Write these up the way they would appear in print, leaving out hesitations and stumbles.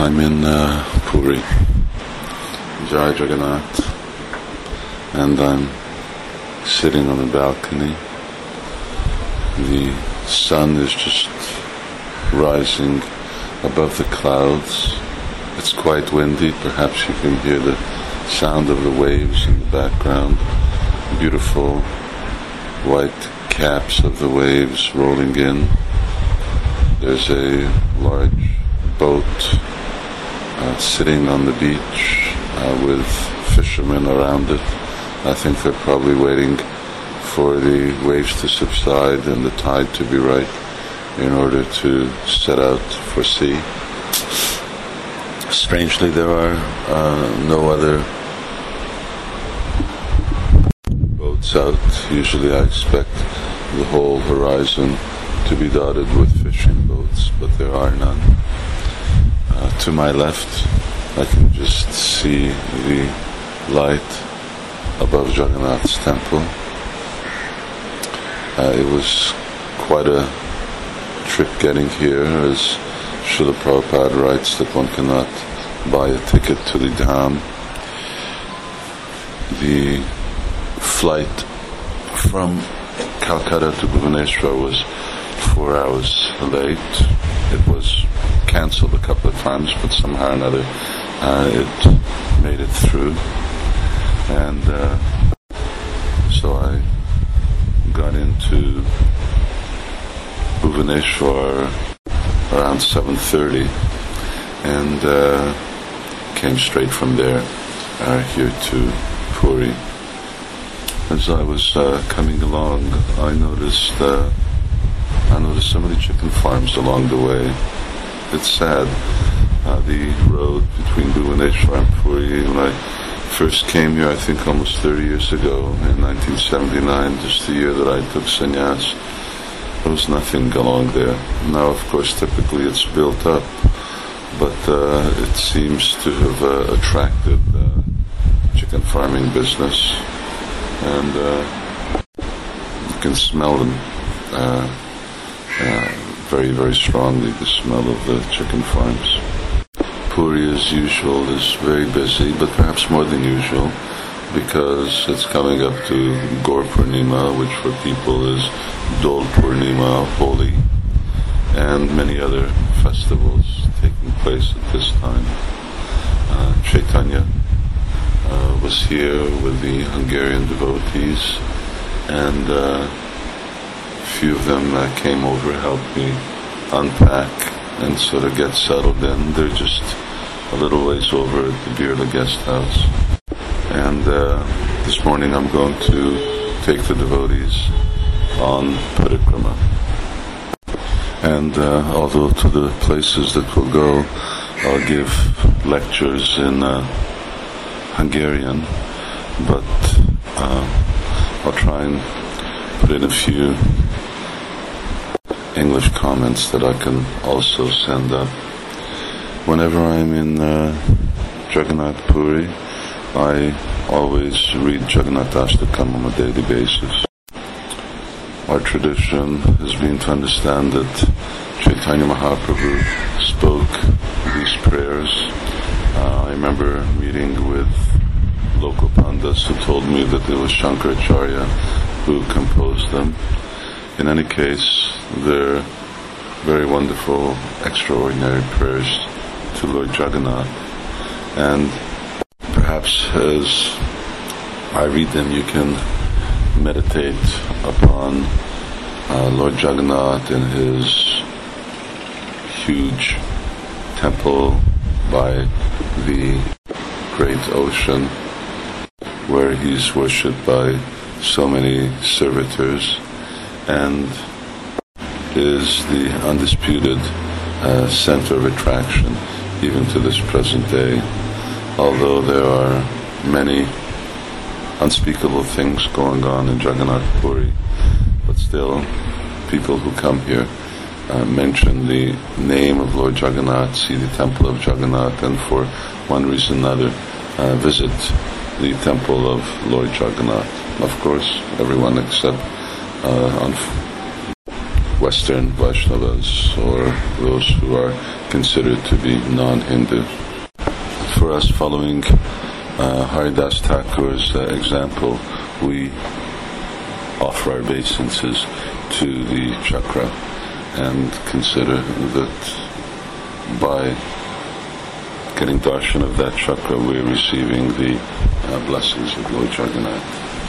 I'm in Puri, Jai Jagannath, and I'm sitting on a balcony. The sun is just rising above the clouds. It's quite windy. Perhaps you can hear the sound of the waves in the background. Beautiful white caps of the waves rolling in. There's a large boat sitting on the beach with fishermen around it. I think they're probably waiting for the waves to subside and the tide to be right in order to set out for sea. Strangely, there are no other boats out. Usually I expect the whole horizon to be dotted with fishing boats, but there are none. To my left, I can just see the light above Jagannath's temple. It was quite a trip getting here, as Srila Prabhupada writes that one cannot buy a ticket to the Dham. The flight from Calcutta to Bhubaneswar was 4 hours late. It was cancelled a couple of times, but somehow or another it made it through. And so I got into Bhubaneswar around 7:30 and came straight from there here to Puri. As I was coming along, I noticed so many chicken farms along the way. It's sad. The road between Bhubaneswar and Puri, when I first came here, I think almost 30 years ago, in 1979, just the year that I took sannyas, there was nothing along there. Now, of course, typically it's built up, but it seems to have attracted chicken farming business, and you can smell them very, very strongly, the smell of the chicken farms. Puri, as usual, is very busy, but perhaps more than usual, because it's coming up to Gaur Purnima, which for people is Dol Purnima, Holi, and many other festivals taking place at this time. Chaitanya was here with the Hungarian devotees, and a few of them came over, helped me unpack and sort of get settled in. They're just a little ways over at the Birla guest house. And this morning I'm going to take the devotees on parikrama. And although to the places that we'll go, I'll give lectures in Hungarian, but I'll try and put in a few English comments that I can also send up. Whenever I'm in Jagannath Puri, I always read Jagannath Ashtakam on a daily basis. Our tradition has been to understand that Chaitanya Mahaprabhu spoke these prayers. I remember meeting with local pandas who told me that it was Shankaracharya who composed them. In any case, they're very wonderful, extraordinary prayers to Lord Jagannath. And perhaps as I read them, you can meditate upon Lord Jagannath in his huge temple by the great ocean, where he's worshipped by so many servitors, and is the undisputed center of attraction even to this present day. Although there are many unspeakable things going on in Jagannath Puri, but still people who come here mention the name of Lord Jagannath, see the temple of Jagannath, and for one reason or another visit the temple of Lord Jagannath. Of course, everyone except Western Vaishnavas or those who are considered to be non-Hindu. For us, following Haridas Thakur's example, we offer our obeisances to the chakra and consider that by getting darshan of that chakra, we're receiving the blessings of Lord Jagannath.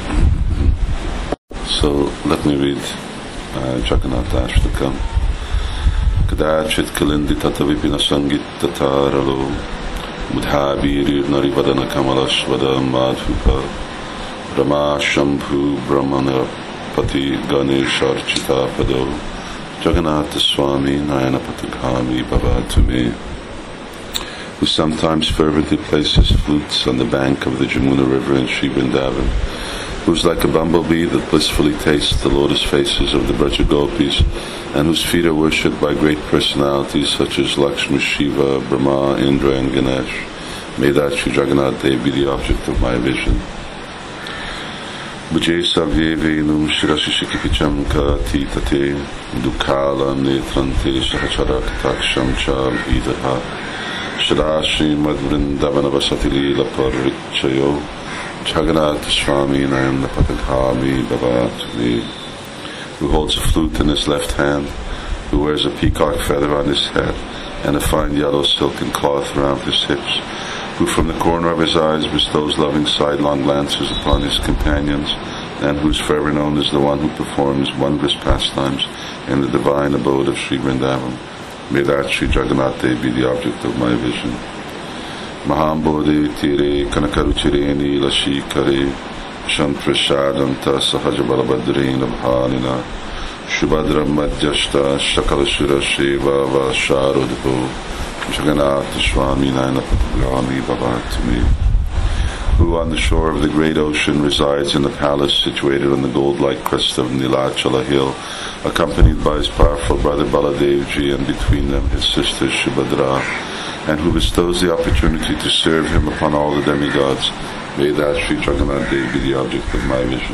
So let me read Jagannath Ashtakam. Kadachit kalindi tata vipina sangit tataralo Budhabirir narivadana kamalashvada madhupa Rama Shambhu Brahmana Pati Ganeshar Pado Jagannath Swami Nayana Patagami Bhavatame, who sometimes fervently places flutes on the bank of the Jamuna river in Sri Vrindavan, who is like a bumblebee that blissfully tastes the lotus faces of the Braja Gopis, and whose feet are worshipped by great personalities such as Lakshmi, Shiva, Brahma, Indra and Ganesh. May that Sri Jagannath Dev be the object of my vision. Bhuje savye venum shirashishikipicham ka titate dukala netrante sahacharak taksham cha idaha shadashi madvrindavana vasati lila parichayo Jagannath Swami Nayana Patagami Bhavatame, who holds a flute in his left hand, who wears a peacock feather on his head and a fine yellow silken cloth around his hips, who from the corner of his eyes bestows loving sidelong glances upon his companions, and whose forever known as the one who performs wondrous pastimes in the divine abode of Sri Vrindavan. May that Sri Jagannath Dev be the object of my vision. Mahambodhi tire kanakaruchire nilashi kare shantrashadanta sahajabalabhadrena bhalina shubhadra madhyashta shakalashura sheva vasharodho Jagannath Swami Nayana Patagami Bhavatame, who on the shore of the great ocean resides in a palace situated on the gold-like crest of Nilachala hill, accompanied by his powerful brother Baladevji and between them his sister Subhadra, and who bestows the opportunity to serve him upon all the demigods. May that Sri Jagannath Dev be the object of my vision.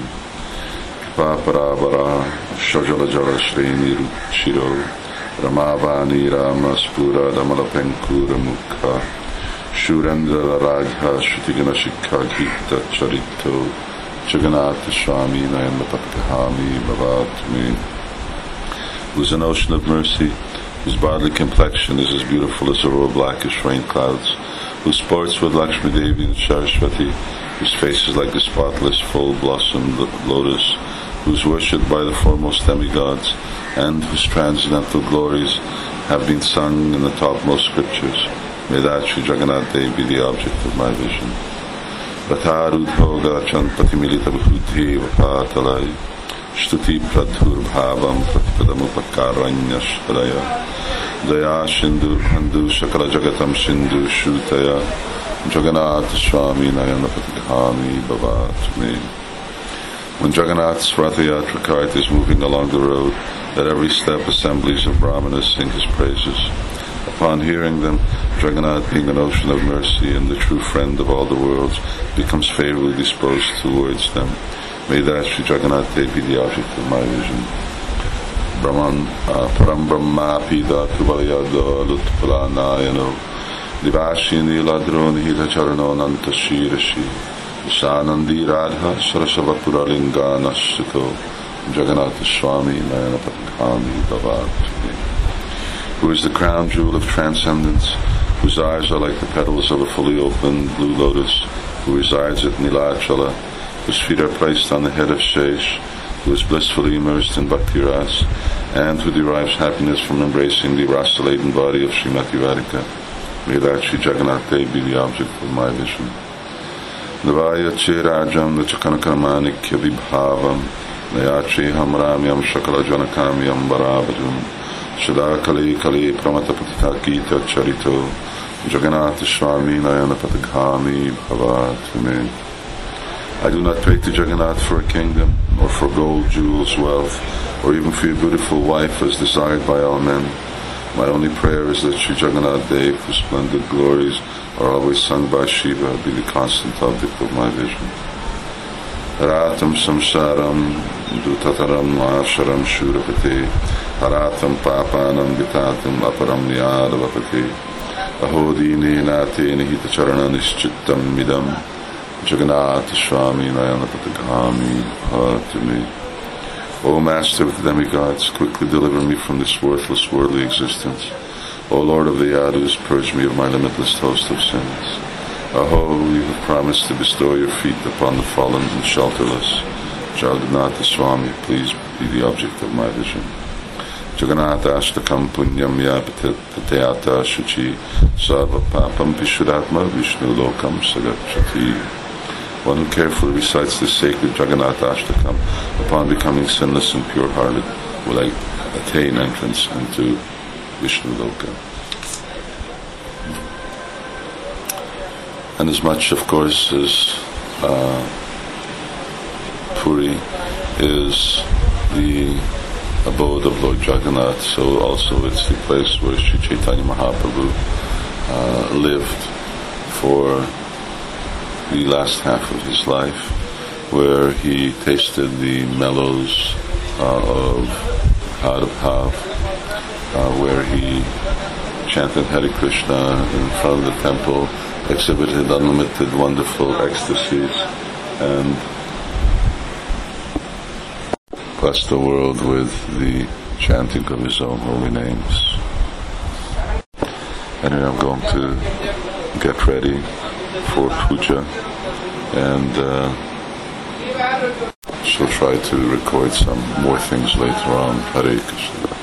Paparabara Shajala Jala Shreni Ruchiro Ramavani Ramaspura Damalapenkura Mukha Shurendra Radha Shrutigana Shikha Gita Charito Jagannath Swami Nayana Patagami Bhavatame, who is an ocean of mercy, whose bodily complexion is as beautiful as a row of blackish rain clouds, who sports with Lakshmi Devi and Saraswati, whose face is like a spotless full-blossomed lotus, who is worshipped by the foremost demigods, and whose transcendental glories have been sung in the topmost scriptures. May that Sri Jagannath Dev be the object of my vision. Ratharudhoga Chanpati Milita Bhuti Vapatalai Shtuti Pradhur Bhavam Pratipadamupakaranya Shadaya Daya Shindu Handu Shakala Jagatam Shindu Shutaya Jagannath Swami Nayana Patagami Bhavatame. When Jagannath's Rathayatra cart is moving along the road, at every step assemblies of brahmanas sing his praises. Upon hearing them, Jagannath, being an ocean of mercy and the true friend of all the worlds, becomes favorably disposed towards them. May that Sri Jagannath Dev be the object of my vision. Brahman Param Brahma Pida Kuvalayada Lutpalanayano Divashi Niladro Nihita Charano Nanta Shirashi Sanandi Radha Sarasavapura Lingana Sito Jagannath Swami Nayana Patagami Bhavatame, who is the crown jewel of transcendence, whose eyes are like the petals of a fully opened blue lotus, who resides at Nilachala, whose feet are placed on the head of Shesh, who is blissfully immersed in Bhakti Ras, and who derives happiness from embracing the rasa-laden body of Srimati Radhika. May that Sri Jagannath Dev be the object of my vision. Navaya che rajam nachakanakamanikya vibhavam Nayachi hamramyam shakala janakamyam barabajam Shada kali kali pramatapatita gita charito Jagannath Swami Nayana Patagami Bhavatame. I do not pray to Jagannath for a kingdom, or for gold, jewels, wealth, or even for a beautiful wife as desired by all men. My only prayer is that Sri Jagannath Dev, whose splendid glories are always sung by Shiva, be the constant object of my vision. Ratam samsaram Dutataram Asharam Shurapati Haratam Papanam Vitatam Aparam Yadavapati Ahodine Nate Nihita Charana Nischittam Midam Jagannath Swami Nayanapatagami Hatami. O Master of the demigods, quickly deliver me from this worthless worldly existence. O Lord of the Yadus, purge me of my limitless host of sins. Aho, you have promised to bestow your feet upon the fallen and shelterless. Jagannath Swami, please be the object of my vision. Jagannath Ashtakam Punyam Yapateyata Shuchi Sarva Papam Vishudatma Vishnu Lokam Sagachati. One who carefully recites the sacred Jagannath Ashtakam upon becoming sinless and pure-hearted will attain entrance into Vishnu Loka. And as much, of course, as Puri is the abode of Lord Jagannath, so also it's the place where Sri Chaitanya Mahaprabhu lived for the last half of his life, where he tasted the mellows of Hadabhav, where he chanted Hare Krishna in front of the temple, exhibited unlimited wonderful ecstasies, and blessed the world with the chanting of his own holy names. Anyway, I'm going to get ready for puja, and she'll try to record some more things later on. Hare Krishna.